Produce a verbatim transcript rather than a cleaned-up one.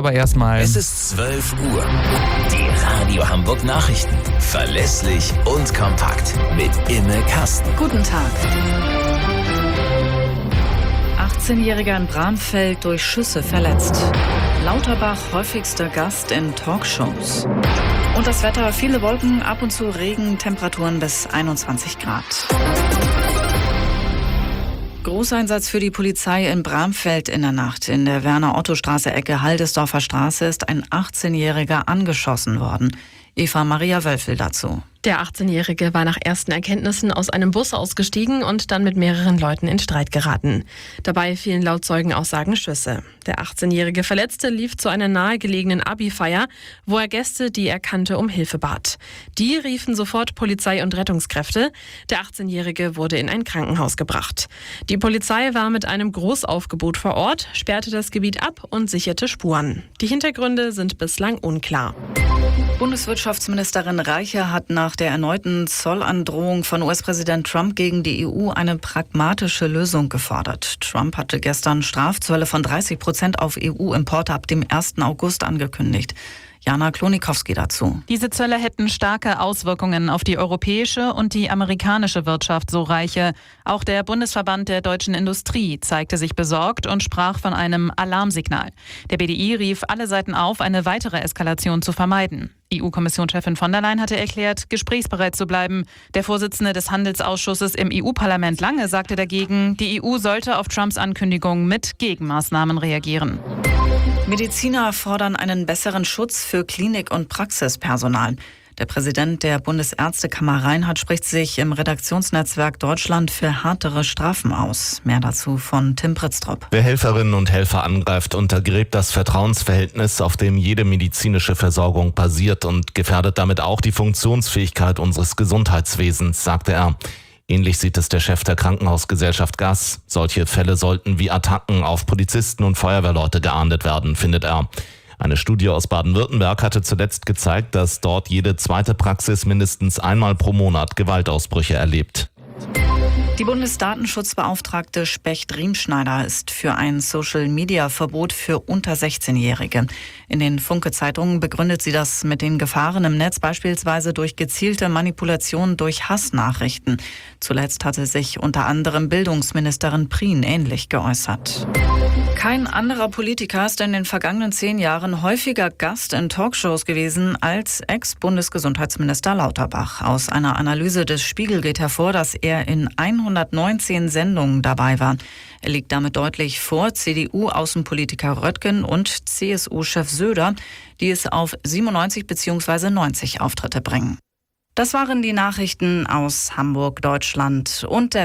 aber erstmal... Es ist zwölf Uhr. Die Radio Hamburg Nachrichten. Verlässlich und kompakt. Mit Imme Kasten. Guten Tag. achtzehnjähriger in Bramfeld durch Schüsse verletzt. Lauterbach häufigster Gast in Talkshows. Und das Wetter, viele Wolken, ab und zu Regen, Temperaturen bis einundzwanzig Grad. Großeinsatz für die Polizei in Bramfeld in der Nacht. In der Werner-Otto-Straße Ecke Haldesdorfer Straße ist ein achtzehnjähriger angeschossen worden. Eva Maria Wölfel dazu. Der achtzehnjährige war nach ersten Erkenntnissen aus einem Bus ausgestiegen und dann mit mehreren Leuten in Streit geraten. Dabei fielen laut Zeugenaussagen Schüsse. Der achtzehnjährige Verletzte lief zu einer nahegelegenen Abi-Feier, wo er Gäste, die er kannte, um Hilfe bat. Die riefen sofort Polizei und Rettungskräfte. Der achtzehnjährige wurde in ein Krankenhaus gebracht. Die Polizei war mit einem Großaufgebot vor Ort, sperrte das Gebiet ab und sicherte Spuren. Die Hintergründe sind bislang unklar. Bundeswirtschaftsministerin Reiche hat nach der erneuten Zollandrohung von U S-Präsident Trump gegen die E U eine pragmatische Lösung gefordert. Trump hatte gestern Strafzölle von dreißig Prozent auf E U-Importe ab dem ersten August angekündigt. Jana Klonikowski dazu. Diese Zölle hätten starke Auswirkungen auf die europäische und die amerikanische Wirtschaft, so Reiche. Auch der Bundesverband der deutschen Industrie zeigte sich besorgt und sprach von einem Alarmsignal. Der B D I rief alle Seiten auf, eine weitere Eskalation zu vermeiden. E U-Kommissionschefin von der Leyen hatte erklärt, gesprächsbereit zu bleiben. Der Vorsitzende des Handelsausschusses im E U-Parlament Lange sagte dagegen, die E U sollte auf Trumps Ankündigung mit Gegenmaßnahmen reagieren. Mediziner fordern einen besseren Schutz für Klinik- und Praxispersonal. Der Präsident der Bundesärztekammer Reinhardt spricht sich im Redaktionsnetzwerk Deutschland für härtere Strafen aus. Mehr dazu von Tim Pritztrup. Wer Helferinnen und Helfer angreift, untergräbt das Vertrauensverhältnis, auf dem jede medizinische Versorgung basiert und gefährdet damit auch die Funktionsfähigkeit unseres Gesundheitswesens, sagte er. Ähnlich sieht es der Chef der Krankenhausgesellschaft G A S. Solche Fälle sollten wie Attacken auf Polizisten und Feuerwehrleute geahndet werden, findet er. Eine Studie aus Baden-Württemberg hatte zuletzt gezeigt, dass dort jede zweite Praxis mindestens einmal pro Monat Gewaltausbrüche erlebt. Die Bundesdatenschutzbeauftragte Specht-Riemschneider ist für ein Social-Media-Verbot für unter sechzehnjährige. In den Funke-Zeitungen begründet sie das mit den Gefahren im Netz, beispielsweise durch gezielte Manipulation durch Hassnachrichten. Zuletzt hatte sich unter anderem Bildungsministerin Prien ähnlich geäußert. Kein anderer Politiker ist in den vergangenen zehn Jahren häufiger Gast in Talkshows gewesen als Ex-Bundesgesundheitsminister Lauterbach. Aus einer Analyse des Spiegel geht hervor, dass er in hundertneunzehn Sendungen dabei war. Er liegt damit deutlich vor C D U-Außenpolitiker Röttgen und C S U-Chef Söder, die es auf siebenundneunzig bzw. neunzig Auftritte bringen. Das waren die Nachrichten aus Hamburg, Deutschland und der